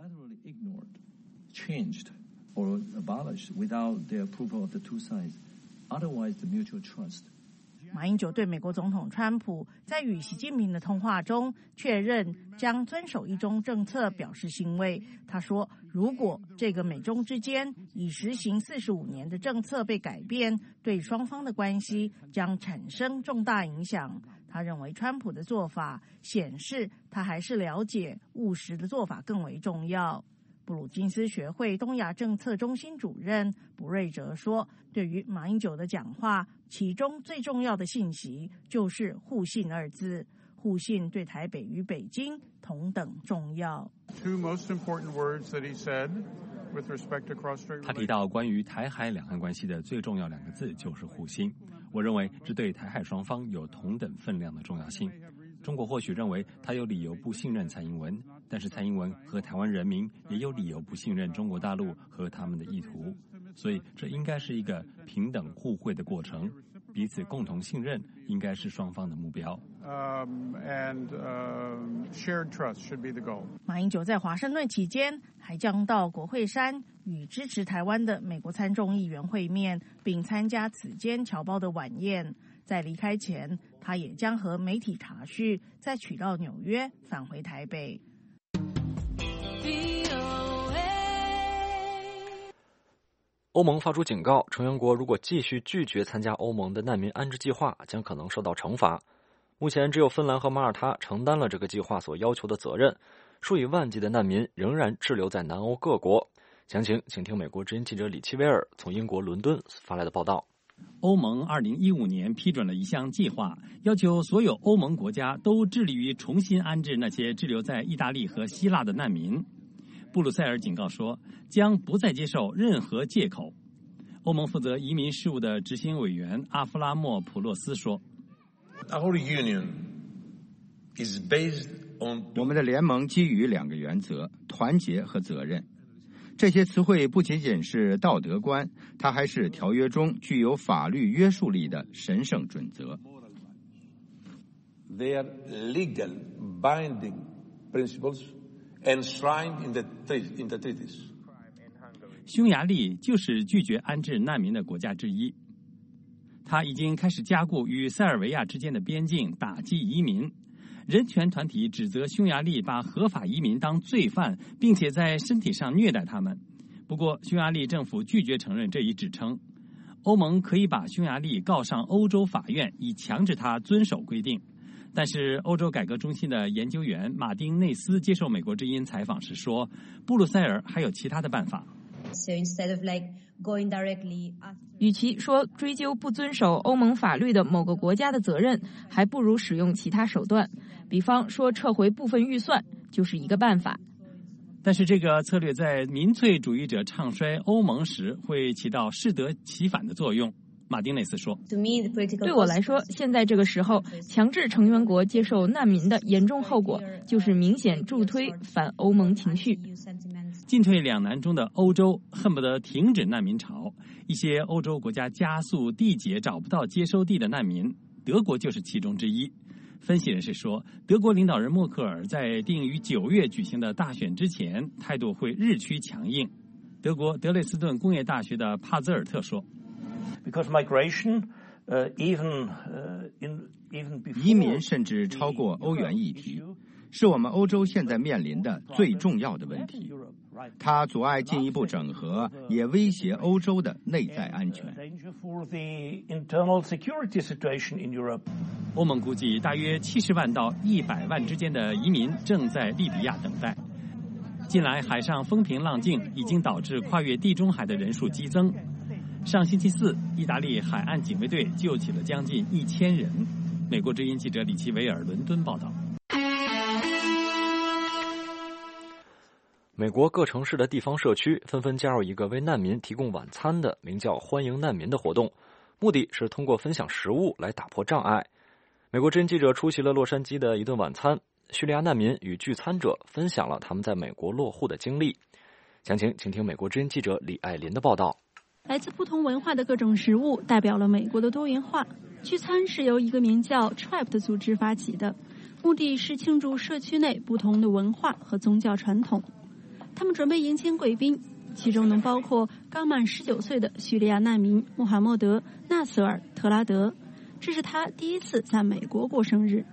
Changed or abolished without the approval of the two sides, otherwise the mutual trust. 马英九对美国总统川普在与习近平的通话中确认将遵守一中政策表示欣慰。他说，如果这个美中之间已实行四十五年的政策被改变，对双方的关系将产生重大影响。他认为川普的做法显示他还是了解务实的做法更为重要。布鲁金斯学会东亚政策中心主任卜瑞哲说，对于马英九的讲话，其中最重要的信息就是互信二字。互信对台北与北京同等重要。 他提到关于台海两岸关系的最重要两个字就是互信，我认为这对台海双方有同等分量的重要性。中国或许认为他有理由不信任蔡英文，但是蔡英文和台湾人民也有理由不信任中国大陆和他们的意图，所以这应该是一个平等互惠的过程，彼此共同信任应该是双方的目标。 Um, and, uh, shared trust should be the goal. 马英九在华盛顿期间还将到国会山与支持台湾的美国参众议员会面，并参加此间侨胞的晚宴。在离开前，他也将和媒体查叙，再取到纽约返回台北。 欧盟发出警告，成员国如果继续拒绝参加欧盟的难民安置计划，将可能受到惩罚。目前只有芬兰和马耳他承担了这个计划所要求的责任，数以万计的难民仍然滞留在南欧各国。详情请听美国之音记者李奇威尔从英国伦敦发来的报道。 欧盟二零一五年批准了一项计划，要求所有欧盟国家都致力于重新安置那些滞留在意大利和希腊的难民。布鲁塞尔警告说，将不再接受任何借口。欧盟负责移民事务的执行委员阿弗拉莫普洛斯说， 我们的联盟基于两个原则：团结和责任。 这些词汇不仅仅是道德观，它还是条约中具有法律约束力的神圣准则。 They are legal, binding principles enshrined in the, in the treaties. 匈牙利就是拒绝安置难民的国家之一，他已经开始加固与塞尔维亚之间的边境，打击移民。人权团体指责匈牙利把合法移民当罪犯，并且在身体上虐待他们。不过，匈牙利政府拒绝承认这一指称。欧盟可以把匈牙利告上欧洲法院，以强制他遵守规定。但是，欧洲改革中心的研究员马丁内斯接受美国之音采访时说，布鲁塞尔还有其他的办法。 So instead of like going directly after... 与其说追究不遵守欧盟法律的某个国家的责任，还不如使用其他手段，比方说撤回部分预算就是一个办法。 但是这个策略在民粹主义者唱衰欧盟时会起到适得其反的作用。马丁内斯说， 对我来说，现在这个时候强制成员国接受难民的严重后果就是明显助推反欧盟情绪。 进退两难中的欧洲恨不得停止难民潮，一些欧洲国家加速递解找不到接收地的难民，德国就是其中之一。分析人士说，德国领导人默克尔在定于九月举行的大选之前，态度会日趋强硬。德国德累斯顿工业大学的帕兹尔特说， Because migration, uh, even, uh, in, even before... 移民甚至超过欧元议题，是我们欧洲现在面临的最重要的问题。它阻碍进一步整合，也威胁欧洲的内在安全。 欧盟估计，大约七十万到一百万之间的移民正在利比亚等待。近来海上风平浪静，已经导致跨越地中海的人数激增。上星期四，意大利海岸警卫队救起了将近一千人。美国之音记者李奇维尔伦敦报道。 美国各城市的地方社区纷纷加入一个为难民提供晚餐的名叫欢迎难民的活动，目的是通过分享食物来打破障碍。美国之音记者出席了洛杉矶的一顿晚餐，叙利亚难民与聚餐者分享了他们在美国落户的经历。详情请听美国之音记者李爱林的报道。 来自不同文化的各种食物代表了美国的多元化。聚餐是由一个名叫 Tribe 的组织发起的，目的是庆祝社区内不同的文化和宗教传统。他们准备迎接贵宾，其中能包括刚满十九岁的叙利亚难民穆罕默德·纳瑟尔·特拉德，这是他第一次在美国过生日。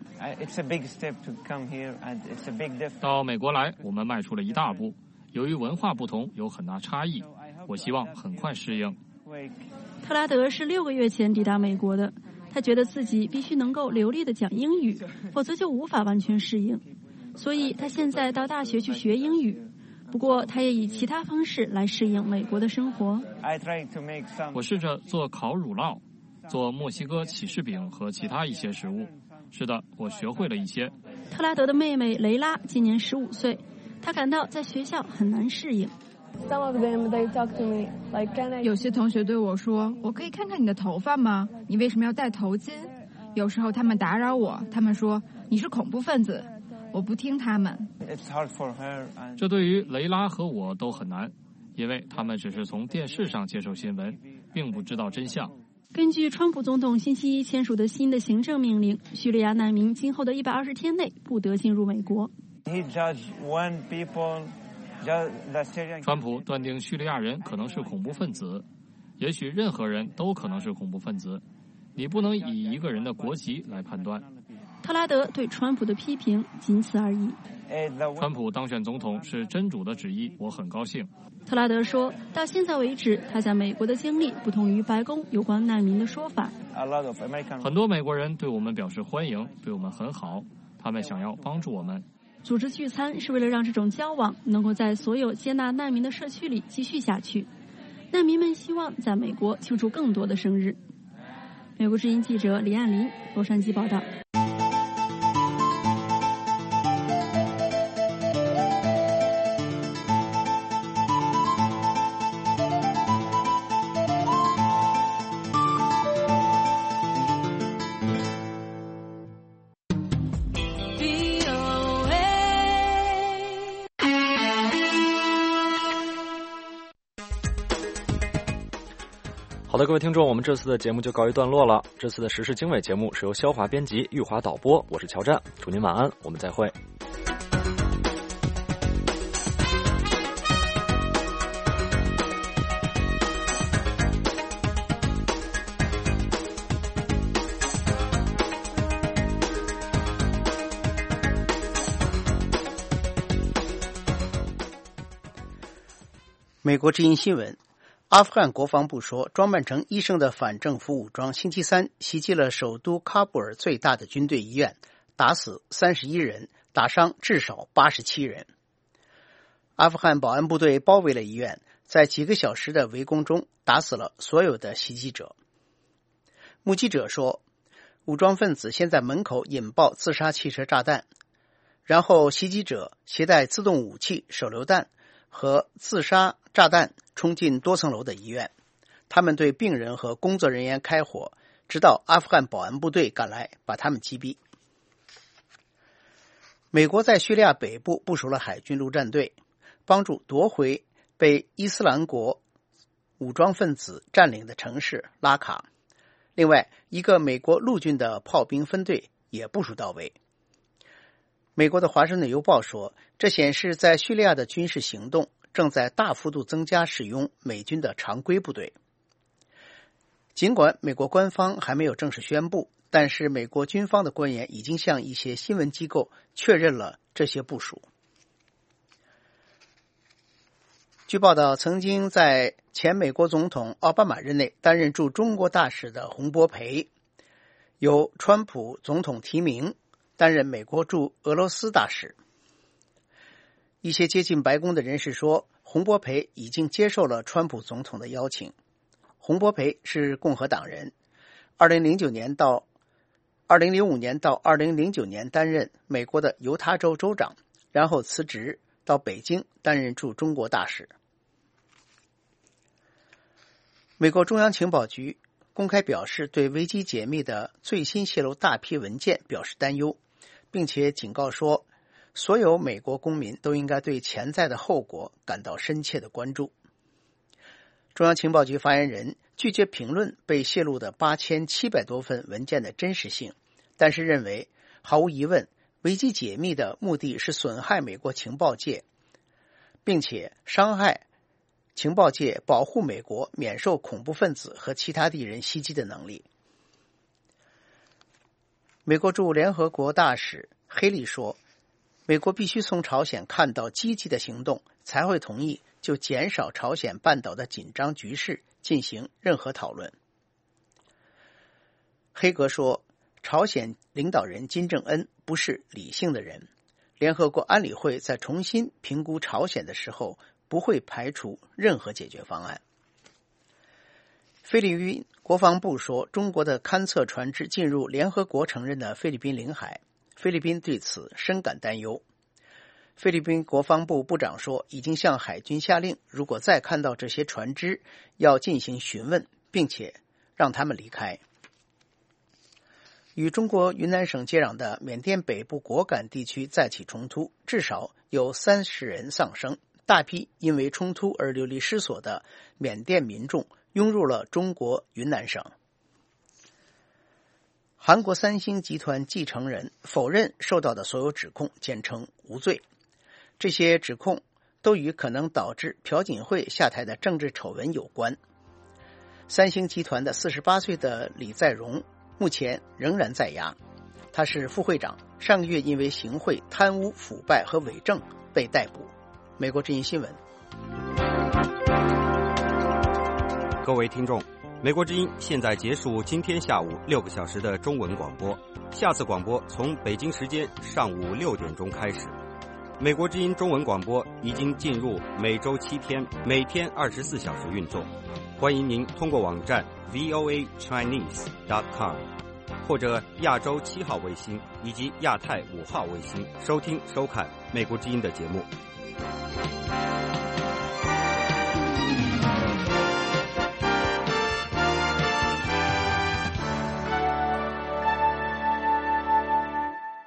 到美国来，我们迈出了一大步。由于文化不同，有很大差异，我希望很快适应。 特拉德是六个月前抵达美国的，他觉得自己必须能够流利地讲英语，否则就无法完全适应。所以他现在到大学去学英语。不过，他也以其他方式来适应美国的生活。 我试着做烤乳酪，做墨西哥起司饼和其他一些食物。是的，我学会了一些。 特拉德的妹妹雷拉今年十五岁，她感到在学校很难适应。 有些同学对我说：“我可以看看你的头发吗？你为什么要戴头巾？”有时候他们打扰我，他们说你是恐怖分子。我不听他们。 这对于雷拉和我都很难，因为他们只是从电视上接受新闻，并不知道真相。 根据川普总统星期一签署的新的行政命令，叙利亚难民今后的一百二十天内不得进入美国。 川普断定叙利亚人可能是恐怖分子，也许任何人都可能是恐怖分子，你不能以一个人的国籍来判断。 特拉德对川普的批评仅此而已。 川普当选总统是真主的旨意，我很高兴。 特拉德说，到现在为止，他在美国的经历不同于白宫有关难民的说法。 很多美国人对我们表示欢迎，对我们很好，他们想要帮助我们。 组织聚餐是为了让这种交往能够在所有接纳难民的社区里继续下去。难民们希望在美国庆祝更多的生日。美国之音记者李岸林，洛杉矶报道。 好的，各位听众，我们这次的节目就告一段落了。这次的时事经纬节目是由肖华编辑，玉华导播，我是乔战，祝您晚安，我们再会。 美国之音新闻，阿富汗国防部说，装扮成医生的反政府武装星期三袭击了首都喀布尔最大的军队医院，打死三十一人，打伤至少八十七人。阿富汗保安部队包围了医院，在几个小时的围攻中打死了所有的袭击者。目击者说，武装分子先在门口引爆自杀汽车炸弹，然后袭击者携带自动武器、手榴弹和自杀炸弹冲进多层楼的医院，他们对病人和工作人员开火，直到阿富汗保安部队赶来把他们击毙。美国在叙利亚北部部署了海军陆战队，帮助夺回被伊斯兰国武装分子占领的城市拉卡。另外，一个美国陆军的炮兵分队也部署到位。美国的华盛顿邮报说，这显示在叙利亚的军事行动正在大幅度增加使用美军的常规部队。尽管美国官方还没有正式宣布，但是美国军方的官员已经向一些新闻机构确认了这些部署。据报道，曾经在前美国总统奥巴马任内担任驻中国大使的洪博培，由川普总统提名担任美国驻俄罗斯大使。一些接近白宫的人士说，洪博培已经接受了川普总统的邀请。洪博培是共和党人，二零零九年到二零零五年到二零零九年担任美国的犹他州州长，然后辞职到北京担任驻中国大使。美国中央情报局公开表示，对危机解密的最新泄露大批文件表示担忧，并且警告说，所有美国公民都应该对潜在的后果感到深切的关注。中央情报局发言人拒绝评论被泄露的八千七百多份文件的真实性，但是认为，毫无疑问，危机解密的目的是损害美国情报界，并且伤害情报界保护美国免受恐怖分子和其他敌人袭击的能力。美国驻联合国大使黑利说，美国必须从朝鲜看到积极的行动，才会同意就减少朝鲜半岛的紧张局势进行任何讨论。黑格说，朝鲜领导人金正恩不是理性的人，联合国安理会在重新评估朝鲜的时候不会排除任何解决方案。菲律宾国防部说，中国的勘测船只进入联合国承认的菲律宾领海，菲律宾对此深感担忧。菲律宾国防部部长说，已经向海军下令，如果再看到这些船只，要进行询问，并且让他们离开。与中国云南省接壤的缅甸北部果敢地区再起冲突，至少有三十人丧生，大批因为冲突而流离失所的缅甸民众涌入了中国云南省。韩国三星集团继承人否认受到的所有指控，简称无罪。这些指控都与可能导致朴槿惠下台的政治丑闻有关。三星集团的四十八岁的李在镕目前仍然在押，他是副会长，上个月因为行贿、贪污、腐败和伪证被逮捕。美国之音新闻。 各位听众，美国之音现在结束今天下午六个小时的中文广播，下次广播从北京时间上午六点钟开始。美国之音中文广播已经进入每周七天，每天二十四小时运作。欢迎您通过网站 v o a chinese dot com 或者亚洲七号卫星以及亚太五号卫星收听收看美国之音的节目。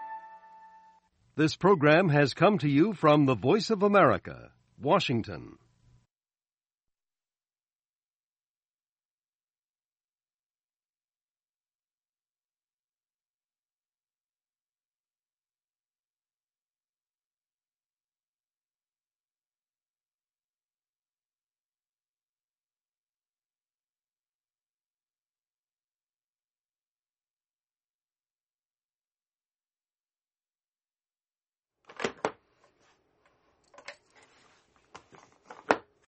This program has come to you from the Voice of America, Washington.